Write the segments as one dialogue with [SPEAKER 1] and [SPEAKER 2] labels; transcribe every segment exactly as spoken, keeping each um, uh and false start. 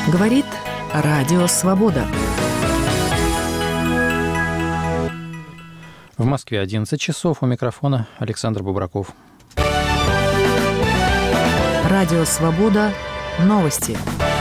[SPEAKER 1] Говорит Радио Свобода.
[SPEAKER 2] В Москве одиннадцать часов. У микрофона Александр Бубраков.
[SPEAKER 1] Радио Свобода. Новости.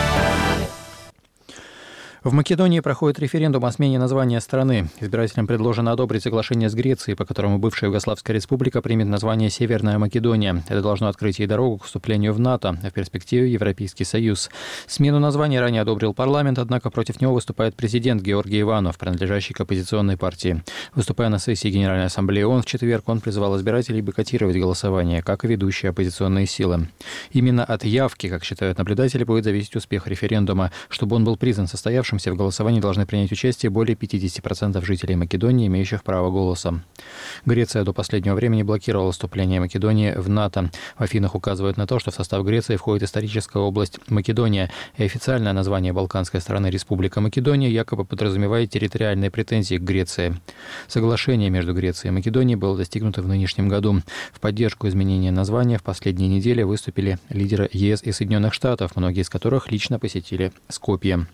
[SPEAKER 2] В Македонии проходит референдум о смене названия страны. Избирателям предложено одобрить соглашение с Грецией, по которому бывшая Югославская республика примет название Северная Македония. Это должно открыть ей дорогу к вступлению в НАТО, а в перспективе Европейский Союз. Смену названия ранее одобрил парламент, однако против него выступает президент Георгий Иванов, принадлежащий к оппозиционной партии. Выступая на сессии Генеральной Ассамблеи ООН в четверг, он призывал избирателей бойкотировать голосование, как и ведущие оппозиционные силы. Именно от явки, как считают наблюдатели, будет зависеть успех референдума. Чтобы он был признан состоявшимся, в голосовании должны принять участие более пятьдесят процентов жителей Македонии, имеющих право голоса. Греция до последнего времени блокировала вступление Македонии в НАТО. В Афинах указывают на то, что в состав Греции входит историческая область Македония, и официальное название балканской страны Республика Македония якобы подразумевает территориальные претензии к Греции. Соглашение между Грецией и Македонией было достигнуто в нынешнем году. В поддержку изменения названия в последние недели выступили лидеры ЕС и Соединенных Штатов, многие из которых лично посетили Скопье.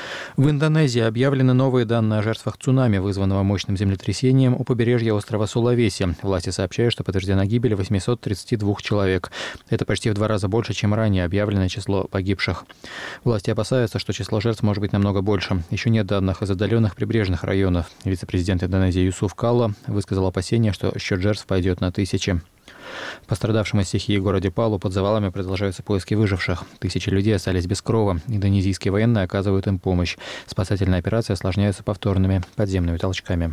[SPEAKER 2] В Индонезии объявлены новые данные о жертвах цунами, вызванного мощным землетрясением у побережья острова Сулавеси. Власти сообщают, что подтверждена гибель восемьсот тридцать два человек. Это почти в два раза больше, чем ранее объявленное число погибших. Власти опасаются, что число жертв может быть намного больше. Еще нет данных из отдаленных прибрежных районов. Вице-президент Индонезии Юсуф Калла высказал опасения, что счет жертв пойдет на тысячи. В пострадавшем от стихии городе Палу под завалами продолжаются поиски выживших. Тысячи людей остались без крова. Индонезийские военные оказывают им помощь. Спасательная операция осложняется повторными подземными толчками.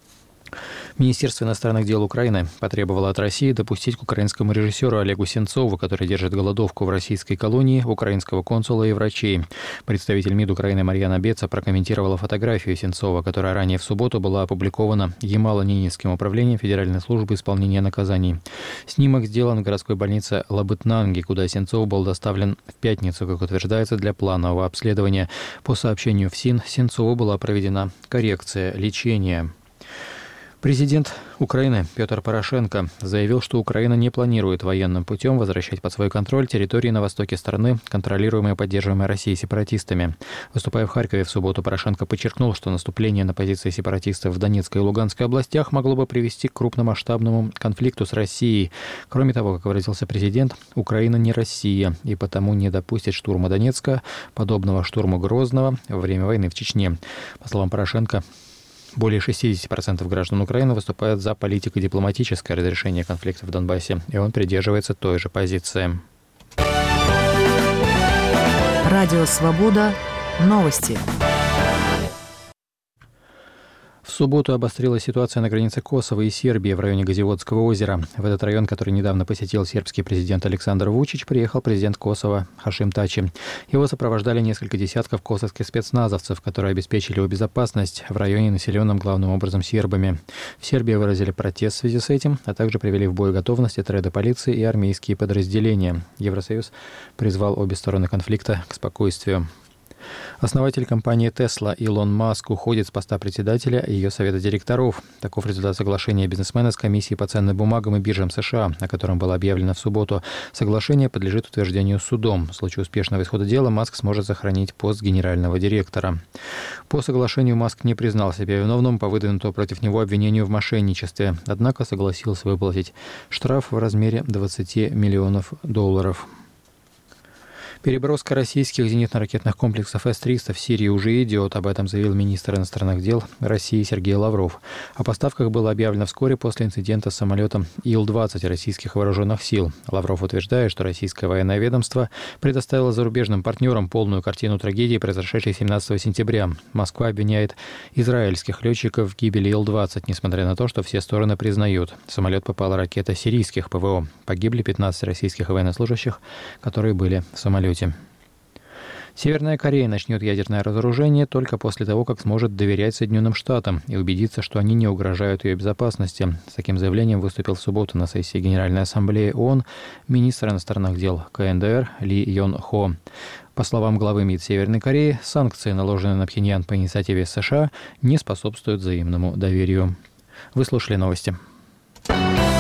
[SPEAKER 2] Министерство иностранных дел Украины потребовало от России допустить к украинскому режиссеру Олегу Сенцову, который держит голодовку в российской колонии, украинского консула и врачей. Представитель МИД Украины Марьяна Беца прокомментировала фотографию Сенцова, которая ранее в субботу была опубликована Ямало-Ненецким управлением Федеральной службы исполнения наказаний. Снимок сделан в городской больнице Лабытнанги, куда Сенцов был доставлен в пятницу, как утверждается, для планового обследования. По сообщению ФСИН, Сенцову была проведена коррекция лечения. Президент Украины Петр Порошенко заявил, что Украина не планирует военным путем возвращать под свой контроль территории на востоке страны, контролируемые и поддерживаемые Россией сепаратистами. Выступая в Харькове в субботу, Порошенко подчеркнул, что наступление на позиции сепаратистов в Донецкой и Луганской областях могло бы привести к крупномасштабному конфликту с Россией. Кроме того, как выразился президент, Украина не Россия и потому не допустит штурма Донецка, подобного штурму Грозного во время войны в Чечне. По словам Порошенко, более шестьдесят процентов граждан Украины выступают за политико-дипломатическое разрешение конфликта в Донбассе, и он придерживается той же позиции.
[SPEAKER 1] Радио Свобода. Новости.
[SPEAKER 2] В субботу обострилась ситуация на границе Косово и Сербии в районе Газиводского озера. В этот район, который недавно посетил сербский президент Александр Вучич, приехал президент Косово Хашим Тачи. Его сопровождали несколько десятков косовских спецназовцев, которые обеспечили его безопасность в районе, населенном главным образом сербами. В Сербии выразили протест в связи с этим, а также привели в боеготовность отряды полиции и армейские подразделения. Евросоюз призвал обе стороны конфликта к спокойствию. Основатель компании Tesla Илон Маск уходит с поста председателя ее совета директоров. Таков результат соглашения бизнесмена с комиссией по ценным бумагам и биржам США, о котором было объявлено в субботу. Соглашение подлежит утверждению судом. В случае успешного исхода дела Маск сможет сохранить пост генерального директора. По соглашению Маск не признал себя виновным по выдвинутому против него обвинению в мошенничестве, однако согласился выплатить штраф в размере двадцати миллионов долларов. Переброска российских зенитно-ракетных комплексов эс триста в Сирию уже идет. Об этом заявил министр иностранных дел России Сергей Лавров. О поставках было объявлено вскоре после инцидента с самолетом Ил двадцать российских вооруженных сил. Лавров утверждает, что российское военное ведомство предоставило зарубежным партнерам полную картину трагедии, произошедшей семнадцатого сентября. Москва обвиняет израильских летчиков в гибели Ил двадцать, несмотря на то, что все стороны признают. В самолет попала ракета сирийских ПВО. Погибли пятнадцать российских военнослужащих, которые были в самолете. Северная Корея начнет ядерное разоружение только после того, как сможет доверять Соединенным Штатам и убедиться, что они не угрожают ее безопасности. С таким заявлением выступил в субботу на сессии Генеральной Ассамблеи ООН министр иностранных дел ка эн дэ эр Ли Йон Хо. По словам главы МИД Северной Кореи, санкции, наложенные на Пхеньян по инициативе США, не способствуют взаимному доверию. Вы слушали новости.